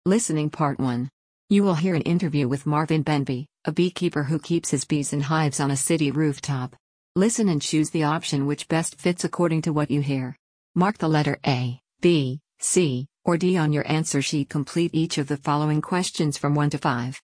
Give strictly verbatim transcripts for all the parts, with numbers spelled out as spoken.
Listening Part one. You will hear an interview with Marvin Benby, a beekeeper who keeps his bees in hives on a city rooftop. Listen and choose the option which best fits according to what you hear. Mark the letter A, B, C, or D on your answer sheet. Complete each of the following questions from one to five.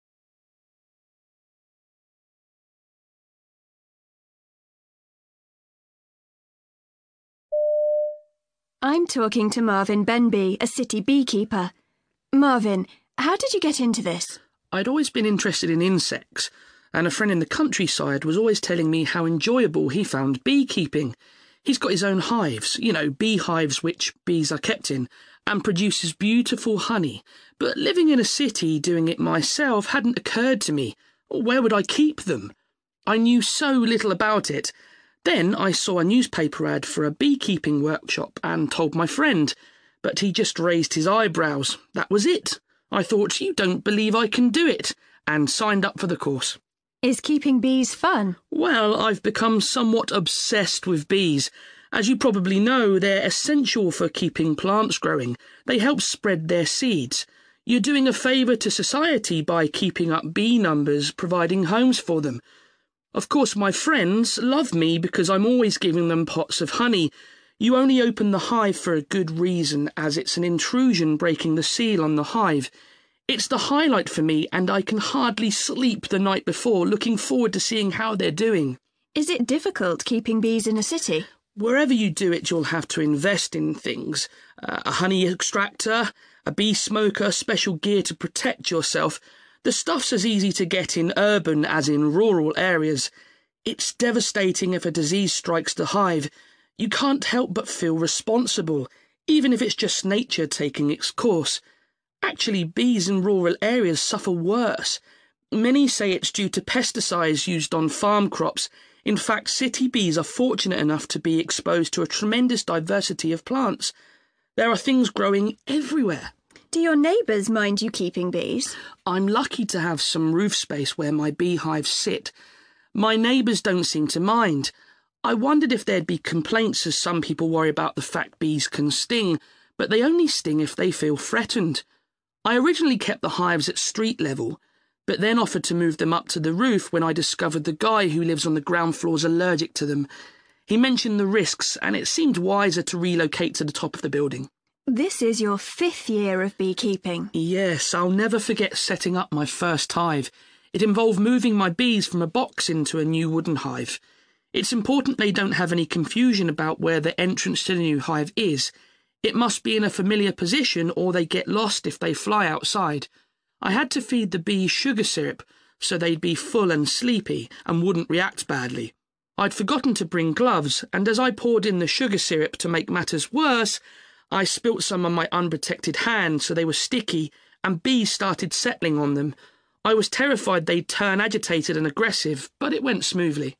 I'm talking to Marvin Benby, a city beekeeper. Marvin, how did you get into this? I'd always been interested in insects, and a friend in the countryside was always telling me how enjoyable he found beekeeping. He's got his own hives, you know, beehives which bees are kept in, and produces beautiful honey. But living in a city doing it myself hadn't occurred to me. Where would I keep them? I knew so little about it. Then I saw a newspaper ad for a beekeeping workshop and told my friend, but he just raised his eyebrows. That was it. I thought, you don't believe I can do it, and signed up for the course. Is keeping bees fun? Well, I've become somewhat obsessed with bees. As you probably know, they're essential for keeping plants growing. They help spread their seeds. You're doing a favour to society by keeping up bee numbers, providing homes for them. Of course, my friends love me because I'm always giving them pots of honey. You only open the hive for a good reason, as it's an intrusion breaking the seal on the hive. It's the highlight for me, and I can hardly sleep the night before, looking forward to seeing how they're doing. Is it difficult keeping bees in a city? Wherever you do it, you'll have to invest in things. Uh, a honey extractor, a bee smoker, special gear to protect yourself. The stuff's as easy to get in urban as in rural areas. It's devastating if a disease strikes the hive. You can't help but feel responsible, even if it's just nature taking its course. Actually, bees in rural areas suffer worse. Many say it's due to pesticides used on farm crops. In fact, city bees are fortunate enough to be exposed to a tremendous diversity of plants. There are things growing everywhere. Do your neighbours mind you keeping bees? I'm lucky to have some roof space where my beehives sit. My neighbours don't seem to mind. I wondered if there'd be complaints, as some people worry about the fact bees can sting, but they only sting if they feel threatened. I originally kept the hives at street level, but then offered to move them up to the roof when I discovered the guy who lives on the ground floor's allergic to them. He mentioned the risks, and it seemed wiser to relocate to the top of the building. This is your fifth year of beekeeping. Yes, I'll never forget setting up my first hive. It involved moving my bees from a box into a new wooden hive. It's important they don't have any confusion about where the entrance to the new hive is. It must be in a familiar position, or they get lost if they fly outside. I had to feed the bees sugar syrup so they'd be full and sleepy and wouldn't react badly. I'd forgotten to bring gloves, and as I poured in the sugar syrup to make matters worse, I spilt some on my unprotected hand, so they were sticky, and bees started settling on them. I was terrified they'd turn agitated and aggressive, but it went smoothly.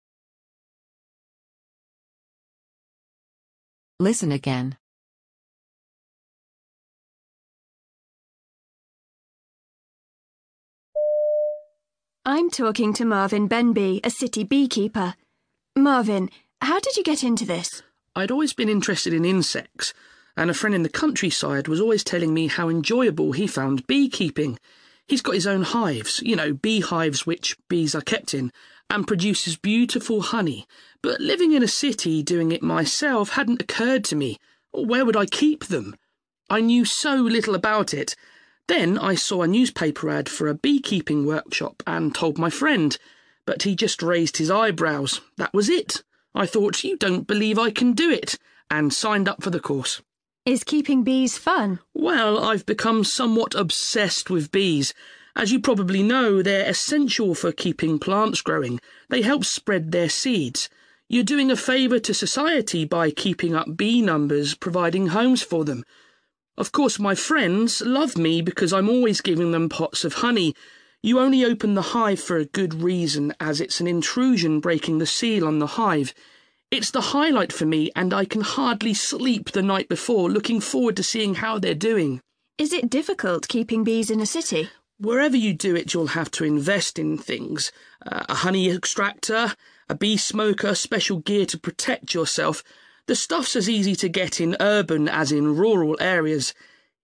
Listen again. I'm talking to Marvin Benby, a city beekeeper. Marvin, how did you get into this? I'd always been interested in insects, and a friend in the countryside was always telling me how enjoyable he found beekeeping. He's got his own hives, you know, beehives which bees are kept in, and produces beautiful honey. But living in a city doing it myself hadn't occurred to me. Where would I keep them? I knew so little about it. Then I saw a newspaper ad for a beekeeping workshop and told my friend, but he just raised his eyebrows. That was it. I thought, you don't believe I can do it, and signed up for the course. Is keeping bees fun? Well, I've become somewhat obsessed with bees. As you probably know, they're essential for keeping plants growing. They help spread their seeds. You're doing a favour to society by keeping up bee numbers, providing homes for them. Of course, my friends love me because I'm always giving them pots of honey. You only open the hive for a good reason, as it's an intrusion breaking the seal on the hive. It's the highlight for me, and I can hardly sleep the night before, looking forward to seeing how they're doing. Is it difficult keeping bees in a city? Wherever you do it, you'll have to invest in things. Uh, a honey extractor, a bee smoker, special gear to protect yourself. The stuff's as easy to get in urban as in rural areas.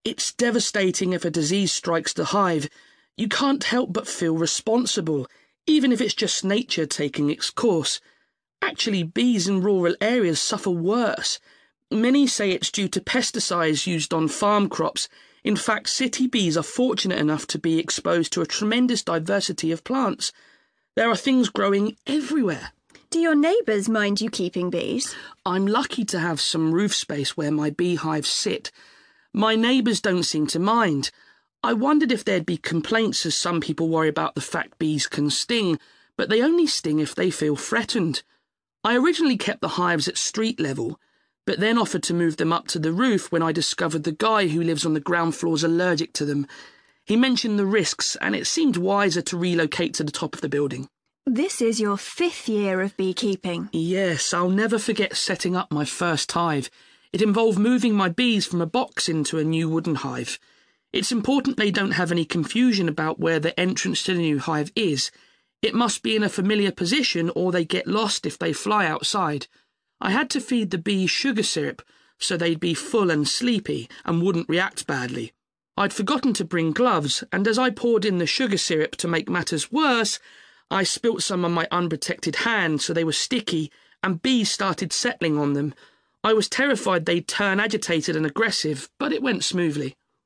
It's devastating if a disease strikes the hive. You can't help but feel responsible, even if it's just nature taking its course. Actually, bees in rural areas suffer worse. Many say it's due to pesticides used on farm crops. In fact, city bees are fortunate enough to be exposed to a tremendous diversity of plants. There are things growing everywhere. Do your neighbours mind you keeping bees? I'm lucky to have some roof space where my beehives sit. My neighbours don't seem to mind. I wondered if there'd be complaints, as some people worry about the fact bees can sting, but they only sting if they feel threatened. I originally kept the hives at street level, but then offered to move them up to the roof when I discovered the guy who lives on the ground floor's allergic to them. He mentioned the risks, and it seemed wiser to relocate to the top of the building. This is your fifth year of beekeeping. Yes, I'll never forget setting up my first hive. It involved moving my bees from a box into a new wooden hive. It's important they don't have any confusion about where the entrance to the new hive is. It must be in a familiar position or they get lost if they fly outside. I had to feed the bees sugar syrup so they'd be full and sleepy and wouldn't react badly. I'd forgotten to bring gloves, and as I poured in the sugar syrup to make matters worse, I spilt some on my unprotected hand so they were sticky, and bees started settling on them. I was terrified they'd turn agitated and aggressive, but it went smoothly.